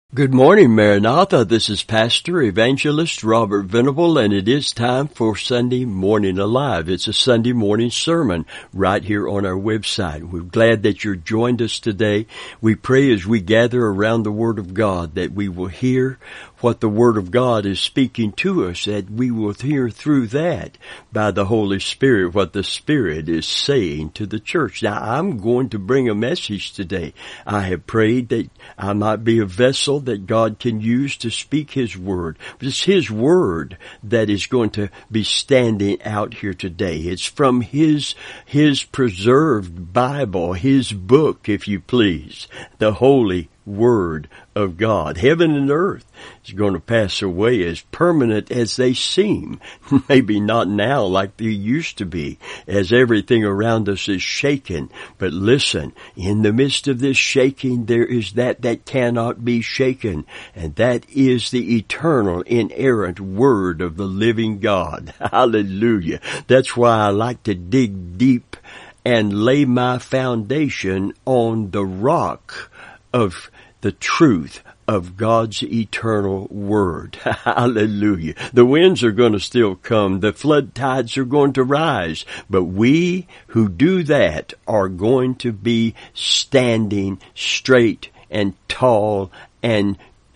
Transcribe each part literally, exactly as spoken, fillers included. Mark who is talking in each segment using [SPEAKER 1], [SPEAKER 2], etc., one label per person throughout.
[SPEAKER 1] Good morning, Maranatha. This is Pastor Evangelist Robert Venable, and it is time for Sunday Morning Alive. It's a Sunday morning sermon right here on our website. We're glad that you're joined us today. We pray as we gather around the Word of God that we will hear what the Word of God is speaking to us, that we will hear through that by the Holy Spirit what the Spirit is saying to the church. Now, I'm going to bring a message today. I have prayed that I might be a vessel that God can use to speak His Word. But it's His Word that is going to be standing out here today. It's from His, His preserved Bible, His book, if you please, the Holy Word of God. Heaven and earth is going to pass away, as permanent as they seem. Maybe not now like they used to be, as everything around us is shaken. But listen, in the midst of this shaking, there is that that cannot be shaken, and that is the eternal, inerrant Word of the living God. Hallelujah. That's why I like to dig deep and lay my foundation on the rock of the truth of God's eternal Word. Hallelujah. The winds are going to still come. The flood tides are going to rise. But we who do that are going to be standing straight and tall and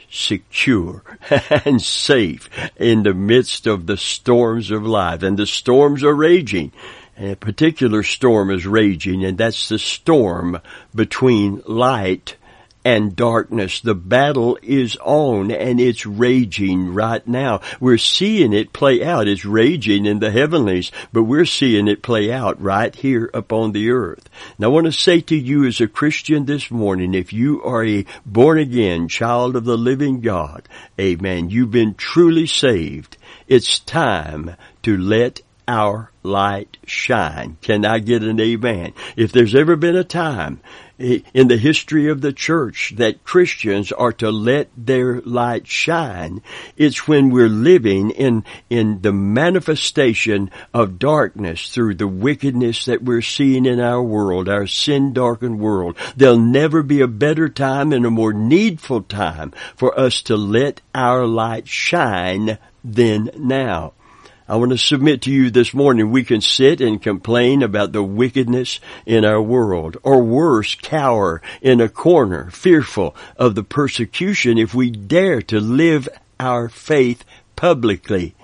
[SPEAKER 1] secure and safe in the midst of the storms of life. And the storms are raging. And a particular storm is raging, and that's the storm between light and darkness. The battle is on, and it's raging right now. We're seeing it play out. It's raging in the heavenlies, but we're seeing it play out right here upon the earth. Now, I want to say to you as a Christian this morning, if you are a born-again child of the living God, amen, you've been truly saved, it's time to let our light shine. Can I get an amen? If there's ever been a time in the history of the church that Christians are to let their light shine, it's when we're living in, in the manifestation of darkness through the wickedness that we're seeing in our world, our sin-darkened world. There'll never be a better time and a more needful time for us to let our light shine than now. I want to submit to you this morning, we can sit and complain about the wickedness in our world, or worse, cower in a corner, fearful of the persecution if we dare to live our faith publicly,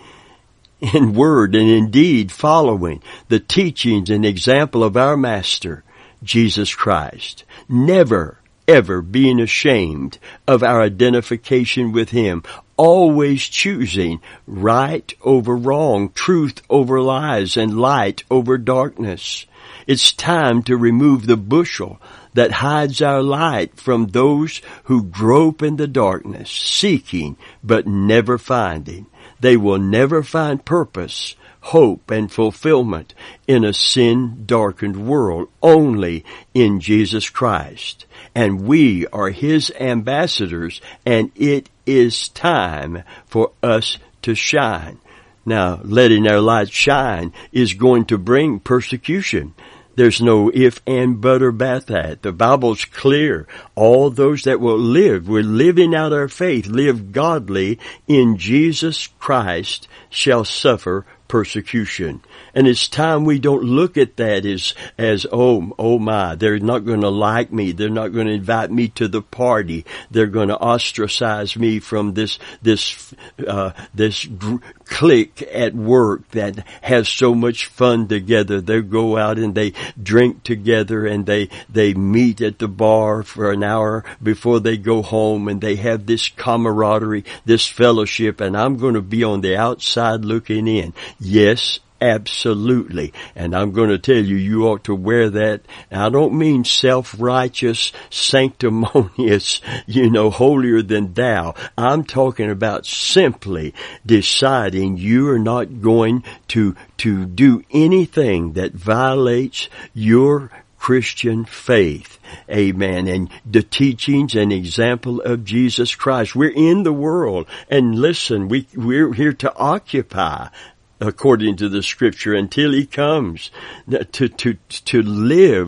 [SPEAKER 1] in word and in deed, following the teachings and example of our Master, Jesus Christ. Never, ever being ashamed of our identification with Him, always choosing right over wrong, truth over lies, and light over darkness. It's time to remove the bushel that hides our light from those who grope in the darkness, seeking but never finding. They will never find purpose, hope, and fulfillment in a sin-darkened world, only in Jesus Christ. And we are His ambassadors, and it is time for us to shine. Now, letting our light shine is going to bring persecution. There's no if, and, but, or about that. The Bible's clear. All those that will live, we're living out our faith, live godly in Jesus Christ, shall suffer persecution. And it's time we don't look at that as, as, oh, oh my, they're not going to like me. They're not going to invite me to the party. They're going to ostracize me from this, this, uh, this gr- clique at work that has so much fun together. They go out and they drink together, and they, they meet at the bar for an hour before they go home, and they have this camaraderie, this fellowship, and I'm going to be on the outside looking in. Yes, absolutely. And I'm going to tell you, you ought to wear that. I don't mean self-righteous, sanctimonious, you know, holier than thou. I'm talking about simply deciding you are not going to, to do anything that violates your Christian faith. Amen. And the teachings and example of Jesus Christ. We're in the world. And listen, we, we're here to occupy, according to the Scripture, until He comes, to, to, to live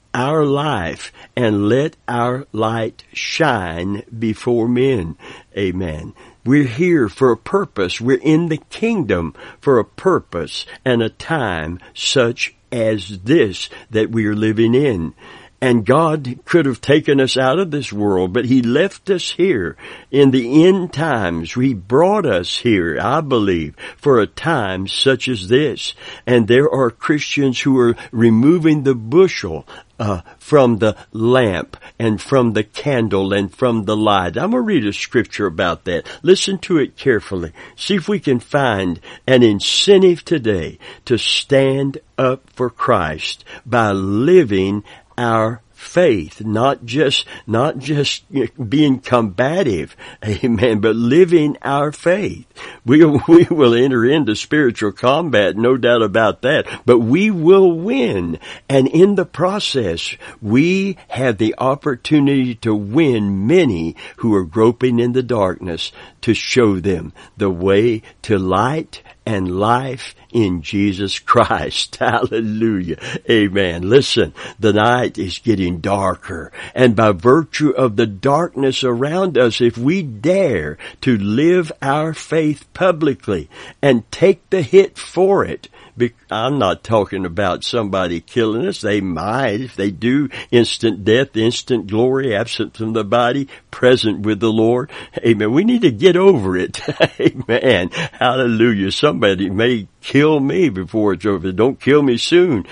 [SPEAKER 1] our life and let our light shine before men. Amen. We're here for a purpose. We're in the kingdom for a purpose and a time such as this that we are living in. And God could have taken us out of this world, but He left us here in the end times. He brought us here, I believe, for a time such as this. And there are Christians who are removing the bushel Uh, from the lamp and from the candle and from the light. I'm going to read a scripture about that. Listen to it carefully. See if we can find an incentive today to stand up for Christ by living our faith, not just, not just being combative, amen, but living our faith. We, we will enter into spiritual combat, no doubt about that, but we will win. And in the process, we have the opportunity to win many who are groping in the darkness, to show them the way to light and life in Jesus Christ. Hallelujah. Amen. Listen, the night is getting darker, and by virtue of the darkness around us, if we dare to live our faith publicly and take the hit for it, I'm not talking about somebody killing us. They might. If they do, instant death, instant glory, absent from the body, present with the Lord. Amen. We need to get over it. Amen. Hallelujah. Somebody may kill me before it's over. Don't kill me soon.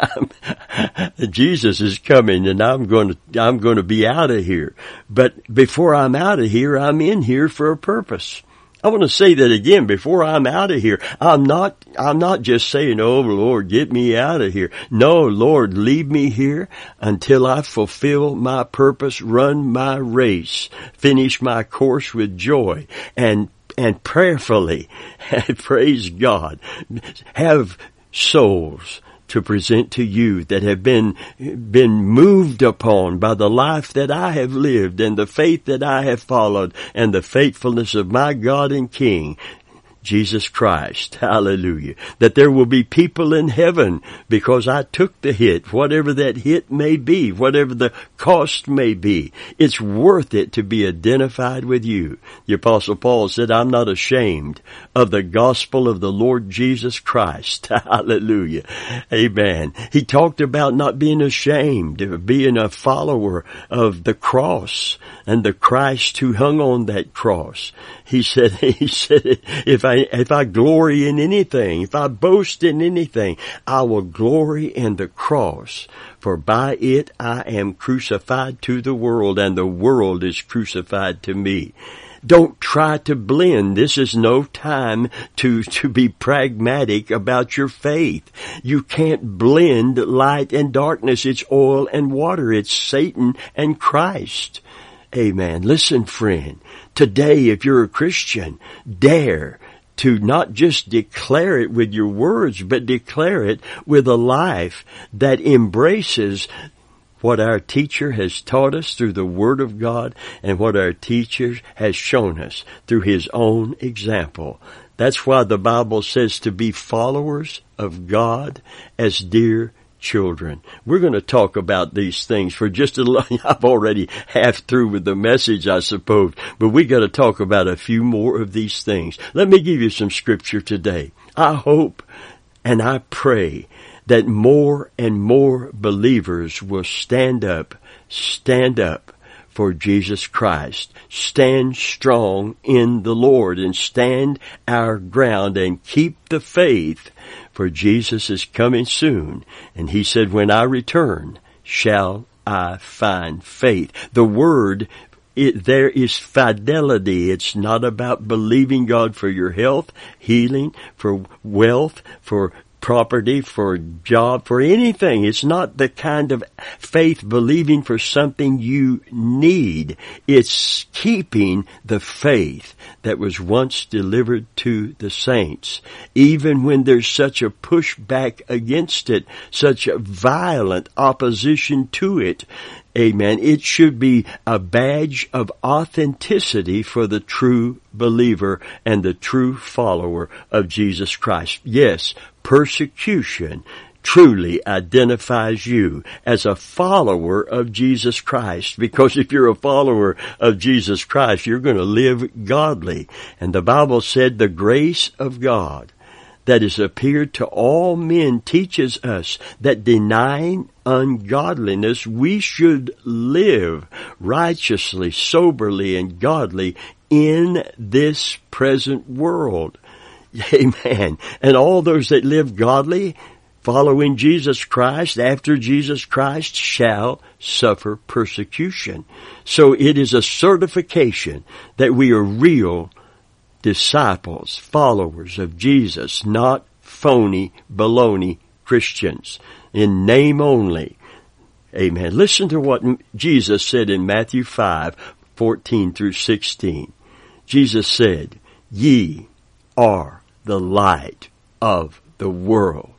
[SPEAKER 1] Jesus is coming, and I'm going to, I'm going to be out of here. But before I'm out of here, I'm in here for a purpose. I want to say that again before I'm out of here. I'm not, I'm not just saying, oh Lord, get me out of here. No, Lord, leave me here until I fulfill my purpose, run my race, finish my course with joy, and, and prayerfully, praise God, have souls to present to you that have been, been moved upon by the life that I have lived and the faith that I have followed and the faithfulness of my God and King, Jesus Christ. Hallelujah. That there will be people in heaven because I took the hit, whatever that hit may be, whatever the cost may be. It's worth it to be identified with you. The Apostle Paul said, I'm not ashamed of the gospel of the Lord Jesus Christ. Hallelujah. Amen. He talked about not being ashamed of being a follower of the cross and the Christ who hung on that cross. He said, he said, if I, if I glory in anything, if I boast in anything, I will glory in the cross. For by it I am crucified to the world, and the world is crucified to me. Don't try to blend. This is no time to, to be pragmatic about your faith. You can't blend light and darkness. It's oil and water. It's Satan and Christ. Amen. Listen, friend, today, if you're a Christian, dare to not just declare it with your words, but declare it with a life that embraces what our teacher has taught us through the Word of God and what our teacher has shown us through His own example. That's why the Bible says to be followers of God as dear children. We're going to talk about these things for just a little. I'm already half through with the message, I suppose, but we got to talk about a few more of these things. Let me give you some scripture today. I hope and I pray that more and more believers will stand up, stand up for Jesus Christ. Stand strong in the Lord and stand our ground and keep the faith, for Jesus is coming soon. And He said, when I return, shall I find faith? The word, it, there is fidelity. It's not about believing God for your health, healing, for wealth, for property, for job, for anything. It's not the kind of faith believing for something you need. It's keeping the faith that was once delivered to the saints. Even when there's such a pushback against it, such a violent opposition to it, amen, it should be a badge of authenticity for the true believer and the true follower of Jesus Christ. Yes, persecution truly identifies you as a follower of Jesus Christ. Because if you're a follower of Jesus Christ, you're going to live godly. And the Bible said the grace of God that has appeared to all men teaches us that denying ungodliness, we should live righteously, soberly, and godly in this present world. Amen. And all those that live godly, following Jesus Christ, after Jesus Christ, shall suffer persecution. So it is a certification that we are real disciples, followers of Jesus, not phony, baloney Christians, in name only. Amen. Listen to what Jesus said in Matthew five, fourteen through sixteen. Jesus said, "Ye are the light of the world."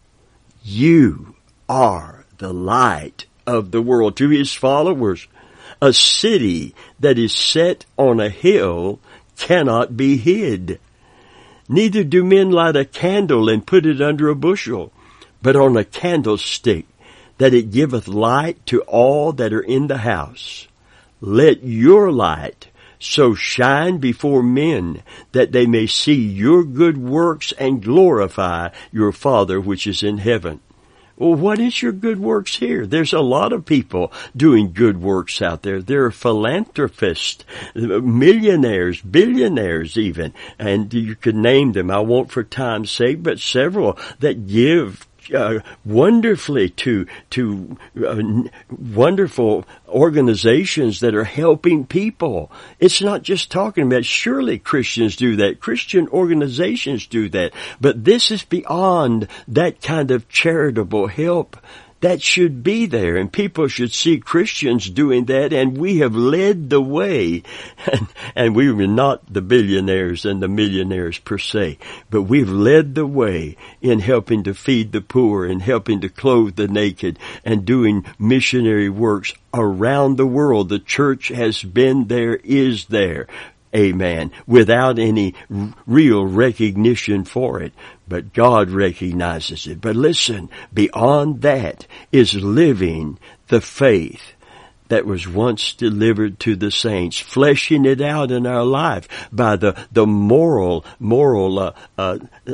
[SPEAKER 1] You are the light of the world. To his followers, a city that is set on a hill cannot be hid. Neither do men light a candle and put it under a bushel, but on a candlestick, that it giveth light to all that are in the house. Let your light so shine before men, that they may see your good works and glorify your Father which is in heaven. Well, what is your good works here? There's a lot of people doing good works out there. There are philanthropists, millionaires, billionaires even, and you could name them. I won't for time's sake, but several that give Uh, wonderfully to to uh, wonderful organizations that are helping people. It's not just talking about, surely Christians do that. Christian organizations do that. But this is beyond that kind of charitable help. That should be there, and people should see Christians doing that, and we have led the way. And, and we were not the billionaires and the millionaires per se, but we've led the way in helping to feed the poor and helping to clothe the naked and doing missionary works around the world. The church has been there, is there. Amen. Without any r- real recognition for it. But God recognizes it. But listen, beyond that is living the faith that was once delivered to the saints, fleshing it out in our life by the the moral moral uh, uh,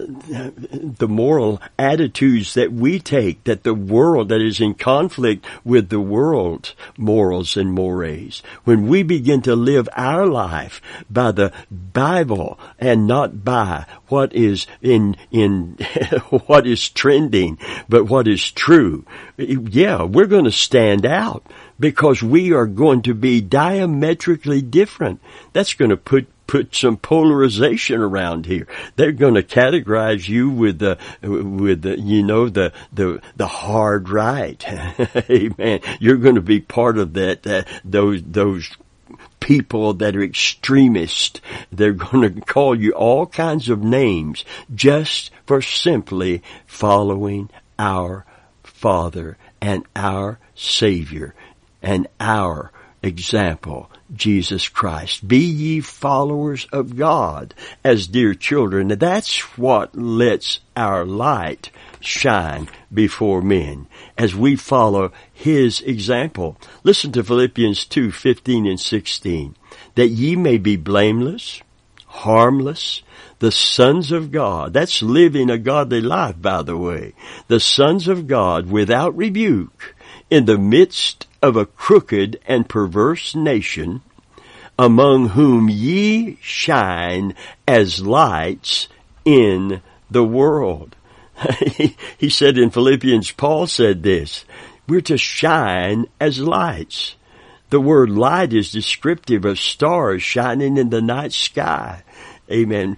[SPEAKER 1] the moral attitudes that we take, that the world that is in conflict with the world's morals and mores. When we begin to live our life by the Bible and not by what is in in what is trending, but what is true, yeah, we're going to stand out. Because we are going to be diametrically different. That's going to put put some polarization around here. They're going to categorize you with the with the you know the the the hard right. Amen. You're going to be part of that. Uh, those those. people that are extremists. They're going to call you all kinds of names just for simply following our Father and our Savior and our example, Jesus Christ. Be ye followers of God as dear children. That's what lets our light shine before men as we follow His example. Listen to Philippians two, fifteen and sixteen. That ye may be blameless, harmless, the sons of God. That's living a godly life, by the way. The sons of God without rebuke in the midst of a crooked and perverse nation, among whom ye shine as lights in the world. he, he said in Philippians, Paul said this, we're to shine as lights. The word light is descriptive of stars shining in the night sky. Amen.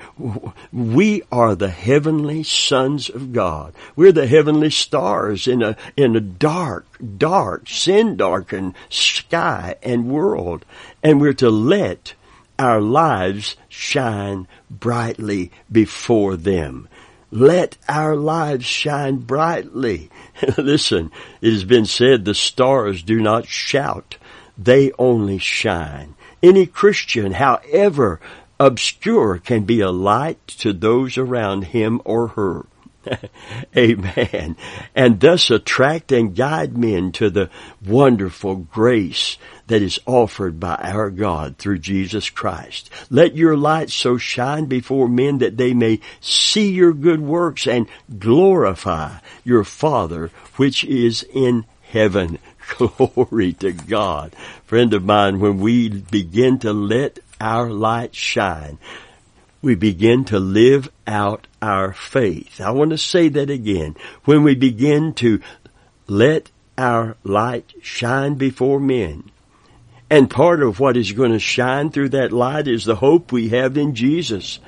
[SPEAKER 1] We are the heavenly sons of God. We're the heavenly stars in a, in a dark, dark, sin-darkened sky and world. And we're to let our lives shine brightly before them. Let our lives shine brightly. Listen, it has been said the stars do not shout. They only shine. Any Christian, however obscure, can be a light to those around him or her. Amen. And thus attract and guide men to the wonderful grace that is offered by our God through Jesus Christ. Let your light so shine before men that they may see your good works and glorify your Father which is in heaven. Glory to God. Friend of mine, when we begin to let our light shine, we begin to live out our faith. I want to say that again. When we begin to let our light shine before men, and part of what is going to shine through that light is the hope we have in Jesus.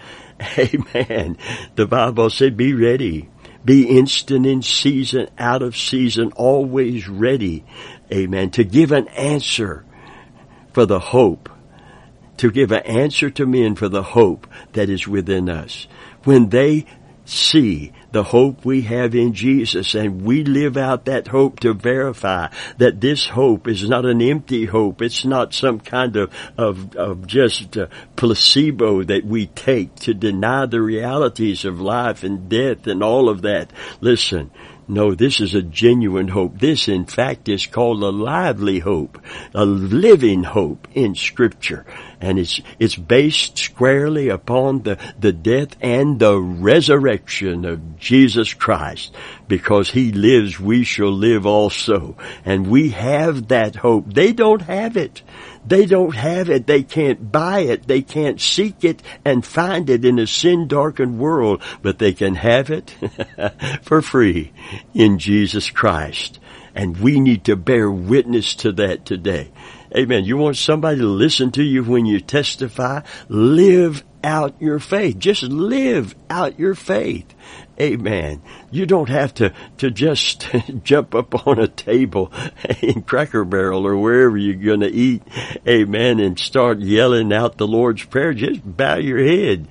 [SPEAKER 1] Amen. The Bible said, be ready. Be instant in season, out of season, always ready. Amen. To give an answer for the hope. To give an answer to men for the hope that is within us. When they see the hope we have in Jesus and we live out that hope to verify that this hope is not an empty hope. It's not some kind of, of, of just uh, placebo that we take to deny the realities of life and death and all of that. Listen. No, this is a genuine hope. This, in fact, is called a lively hope, a living hope in Scripture. And it's, it's based squarely upon the, the death and the resurrection of Jesus Christ. Because He lives, we shall live also. And we have that hope. They don't have it. They don't have it. They can't buy it. They can't seek it and find it in a sin-darkened world. But they can have it for free in Jesus Christ. And we need to bear witness to that today. Amen. You want somebody to listen to you when you testify? Live out your faith. Just live out your faith. Amen. You don't have to, to just jump up on a table in Cracker Barrel or wherever you're going to eat. Amen. And start yelling out the Lord's Prayer. Just bow your head.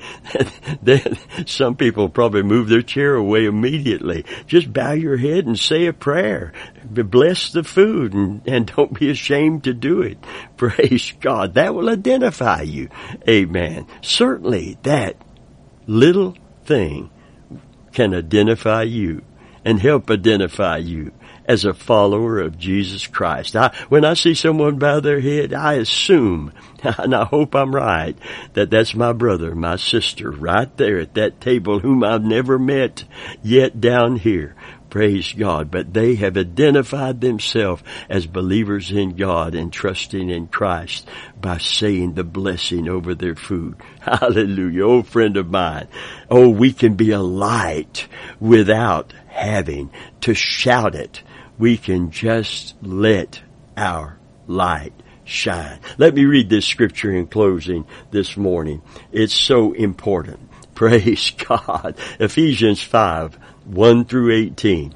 [SPEAKER 1] Then some people probably move their chair away immediately. Just bow your head and say a prayer. Bless the food and, and don't be ashamed to do it. Praise God. That will identify you. Amen. Certainly that little thing can identify you and help identify you as a follower of Jesus Christ. I, when I see someone bow their head, I assume, and I hope I'm right, that that's my brother, my sister, right there at that table whom I've never met yet down here. Praise God. But they have identified themselves as believers in God and trusting in Christ by saying the blessing over their food. Hallelujah. Oh, friend of mine. Oh, we can be a light without having to shout it. We can just let our light shine. Let me read this scripture in closing this morning. It's so important. Praise God. Ephesians five, one through eighteen.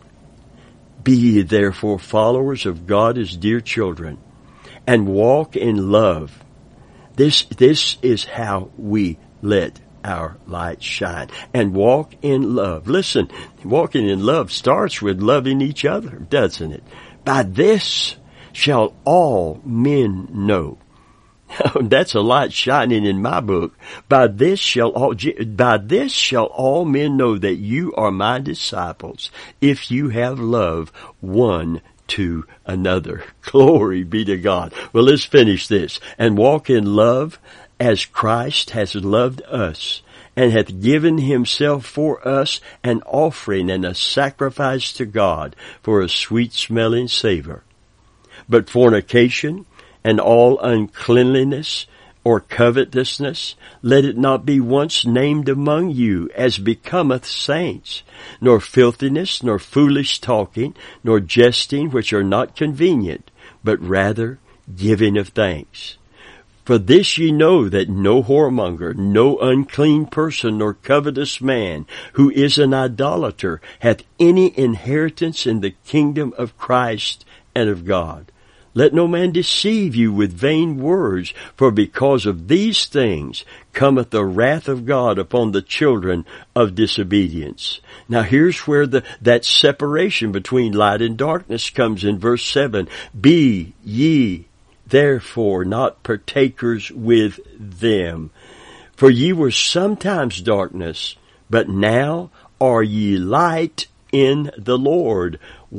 [SPEAKER 1] Be ye therefore followers of God as dear children, and walk in love. This, this is how we let our light shine. And walk in love. Listen, walking in love starts with loving each other, doesn't it? By this shall all men know. That's a light shining in my book. By this shall all, by this shall all men know that you are my disciples, if you have love one to another. Glory be to God. Well, let's finish this. And walk in love as Christ has loved us, and hath given himself for us an offering and a sacrifice to God for a sweet-smelling savor. But fornication and all uncleanliness or covetousness, let it not be once named among you, as becometh saints, nor filthiness, nor foolish talking, nor jesting, which are not convenient, but rather giving of thanks. For this ye know, that no whoremonger, no unclean person, nor covetous man, who is an idolater, hath any inheritance in the kingdom of Christ and of God. Let no man deceive you with vain words, for because of these things cometh the wrath of God upon the children of disobedience. Now here's where the, that separation between light and darkness comes in verse seven. Be ye therefore not partakers with them. For ye were sometimes darkness, but now are ye light in the Lord.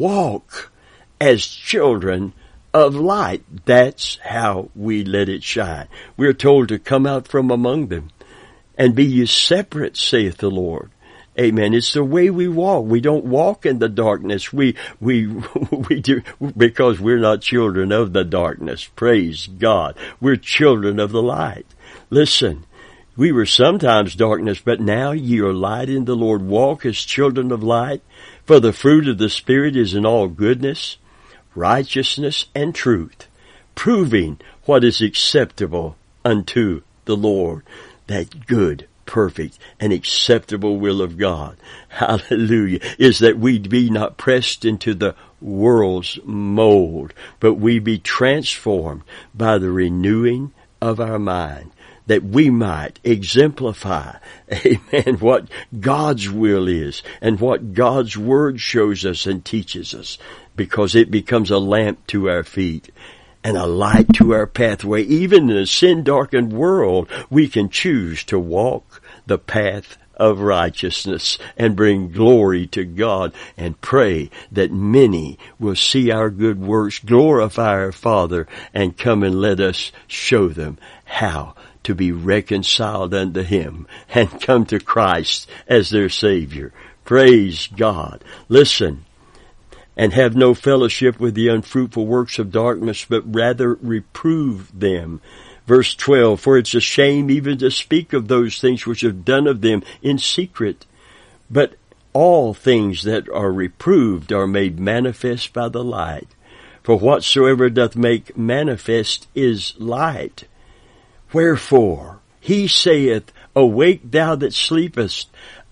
[SPEAKER 1] Walk as children of light. That's how we let it shine. We're told to come out from among them and be ye separate, saith the Lord. Amen. It's the way we walk. We don't walk in the darkness. We, we, we do, because we're not children of the darkness. Praise God. We're children of the light. Listen, we were sometimes darkness, but now ye are light in the Lord. Walk as children of light, for the fruit of the Spirit is in all goodness, righteousness, and truth, proving what is acceptable unto the Lord. That good, perfect, and acceptable will of God, hallelujah, is that we be not pressed into the world's mold, but we be transformed by the renewing of our mind, that we might exemplify, amen, what God's will is and what God's Word shows us and teaches us, because it becomes a lamp to our feet and a light to our pathway. Even in a sin-darkened world, we can choose to walk the path of righteousness and bring glory to God, and pray that many will see our good works, glorify our Father, and come and let us show them how to be reconciled unto Him and come to Christ as their Savior. Praise God. Listen. And have no fellowship with the unfruitful works of darkness, but rather reprove them. Verse twelve, for it's a shame even to speak of those things which have done of them in secret. But all things that are reproved are made manifest by the light. For whatsoever doth make manifest is light. Wherefore he saith, awake thou that sleepest,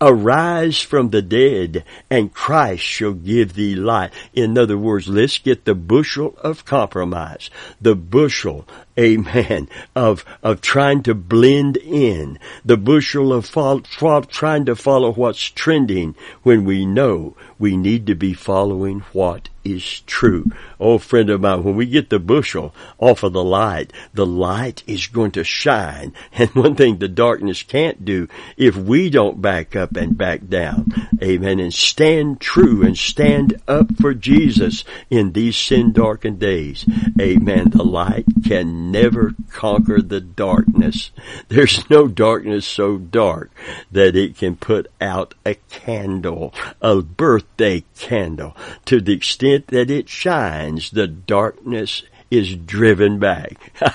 [SPEAKER 1] arise from the dead, and Christ shall give thee light. In other words, let's get the bushel of compromise, the bushel, amen, of of trying to blend in, the bushel of follow, trying to follow what's trending when we know we need to be following what is true. Oh, friend of mine, when we get the bushel off of the light, the light is going to shine. And one thing the darkness can't do, if we don't back up and back down, amen, and stand true and stand up for Jesus in these sin-darkened days, amen, the light can never conquer the darkness. There's no darkness so dark that it can put out a candle, a birthday candle. To the extent that it shines, the darkness is driven back.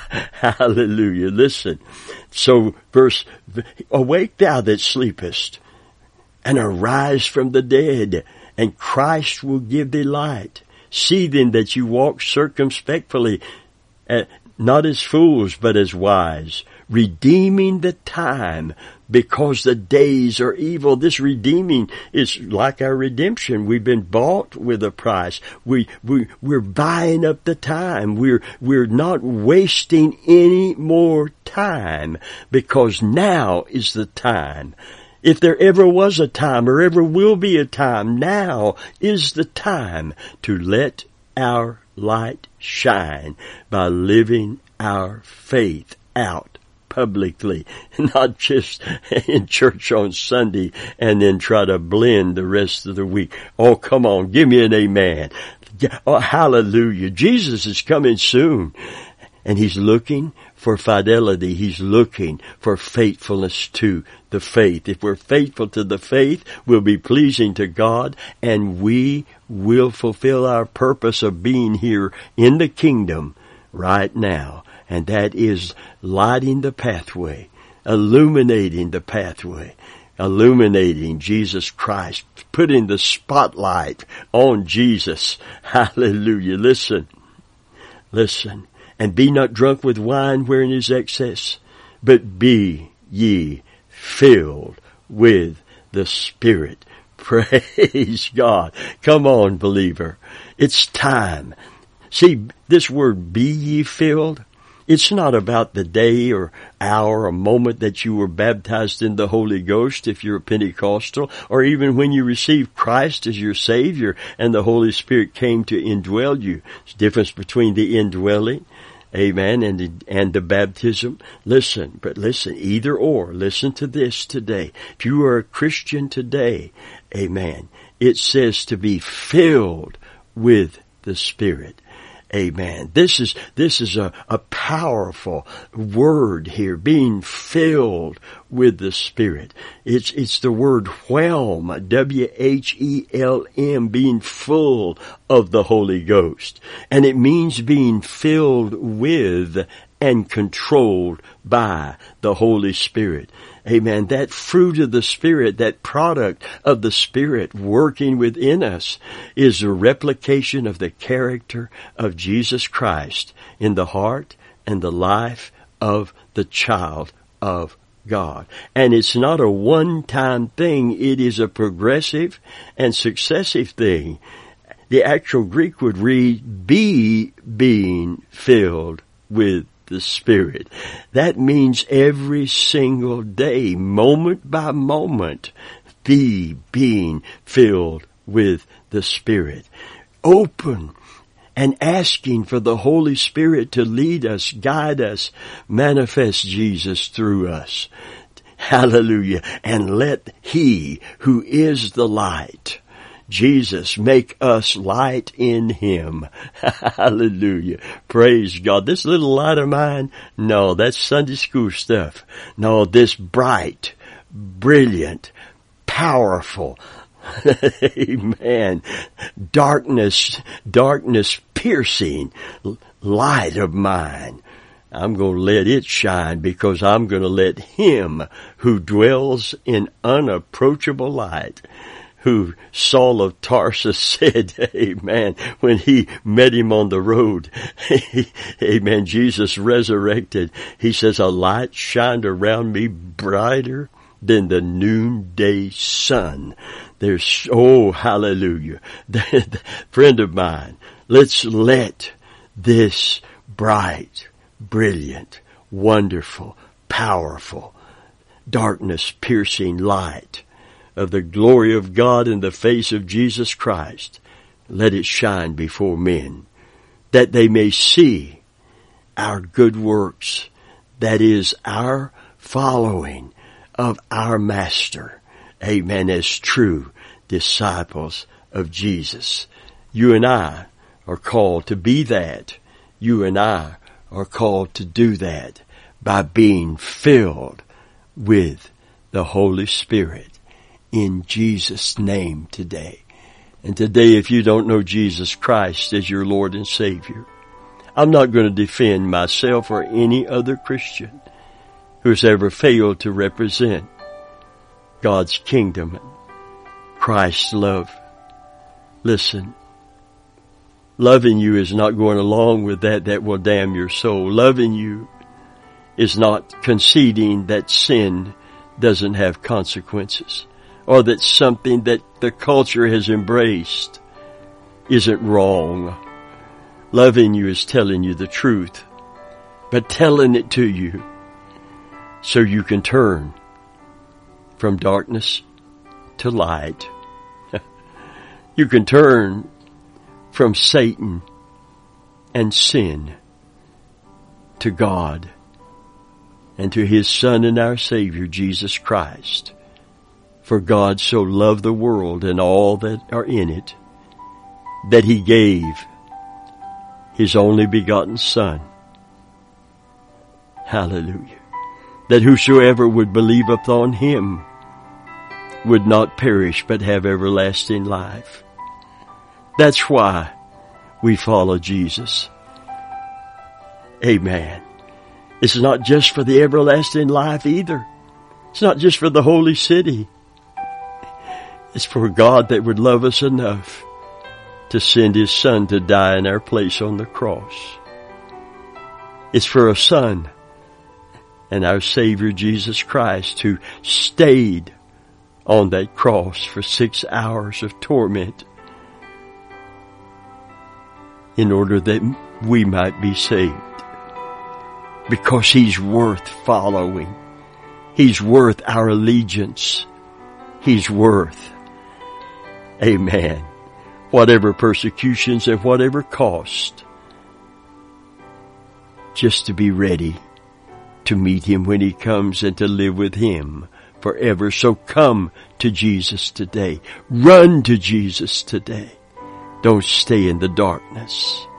[SPEAKER 1] Hallelujah. Listen. So verse, awake thou that sleepest, and arise from the dead, and Christ will give thee light. See then that you walk circumspectly, uh, not as fools, but as wise, redeeming the time, because the days are evil. This redeeming is like our redemption. We've been bought with a price. We, we, we're buying up the time. We're, we're not wasting any more time, because now is the time. If there ever was a time or ever will be a time, now is the time to let our light shine by living our faith out publicly, not just in church on Sunday and then try to blend the rest of the week. Oh, come on, give me an amen. Oh, hallelujah. Jesus is coming soon, and He's looking for fidelity. He's looking for faithfulness to the faith. If we're faithful to the faith, we'll be pleasing to God, and we will fulfill our purpose of being here in the kingdom right now. And that is lighting the pathway, illuminating the pathway, illuminating Jesus Christ, putting the spotlight on Jesus. Hallelujah. Listen, listen. And be not drunk with wine wherein is excess, but be ye filled with the Spirit. Praise God. Come on, believer. It's time. See, this word, be ye filled, it's not about the day or hour or moment that you were baptized in the Holy Ghost if you're a Pentecostal, or even when you received Christ as your Savior and the Holy Spirit came to indwell you. There's a difference between the indwelling, amen, and the, and the baptism. Listen, but listen, either or. Listen to this today. If you are a Christian today, Amen. It says to be filled with the Spirit. Amen. This is, this is a, a powerful word here, being filled with the Spirit. It's, it's the word whelm, W H E L M, being full of the Holy Ghost. And it means being filled with and controlled by the Holy Spirit. Amen. That fruit of the Spirit, that product of the Spirit working within us is a replication of the character of Jesus Christ in the heart and the life of the child of God. And it's not a one-time thing. It is a progressive and successive thing. The actual Greek would read, be being filled with the Spirit. That means every single day, moment by moment, be being filled with the Spirit. Open and asking for the Holy Spirit to lead us, guide us, manifest Jesus through us. Hallelujah. And let He who is the light, Jesus, make us light in Him. Hallelujah. Praise God. This little light of mine, no, that's Sunday school stuff. No, this bright, brilliant, powerful, amen, darkness, darkness piercing light of mine, I'm going to let it shine, because I'm going to let Him who dwells in unapproachable light, who Saul of Tarsus said, amen, when he met him on the road, amen, Jesus resurrected, he says, a light shined around me brighter than the noonday sun. There's, oh, hallelujah. Friend of mine, let's let this bright, brilliant, wonderful, powerful, darkness-piercing light of the glory of God in the face of Jesus Christ, let it shine before men, that they may see our good works, that is, our following of our Master, amen, as true disciples of Jesus. You and I are called to be that. You and I are called to do that by being filled with the Holy Spirit. In Jesus' name today. And today, if you don't know Jesus Christ as your Lord and Savior, I'm not going to defend myself or any other Christian who's ever failed to represent God's kingdom, Christ's love. Listen, loving you is not going along with that that will damn your soul. Loving you is not conceding that sin doesn't have consequences, or that something that the culture has embraced isn't wrong. Loving you is telling you the truth, but telling it to you so you can turn from darkness to light. You can turn from Satan and sin to God and to His Son and our Savior, Jesus Christ. For God so loved the world and all that are in it, that He gave His only begotten Son. Hallelujah. That whosoever would believe upon Him would not perish but have everlasting life. That's why we follow Jesus. Amen. It's not just for the everlasting life either. It's not just for the holy city. It's for God that would love us enough to send His Son to die in our place on the cross. It's for a Son and our Savior Jesus Christ who stayed on that cross for six hours of torment in order that we might be saved. Because He's worth following. He's worth our allegiance. He's worth, amen, whatever persecutions and whatever cost, just to be ready to meet Him when He comes and to live with Him forever. So come to Jesus today. Run to Jesus today. Don't stay in the darkness.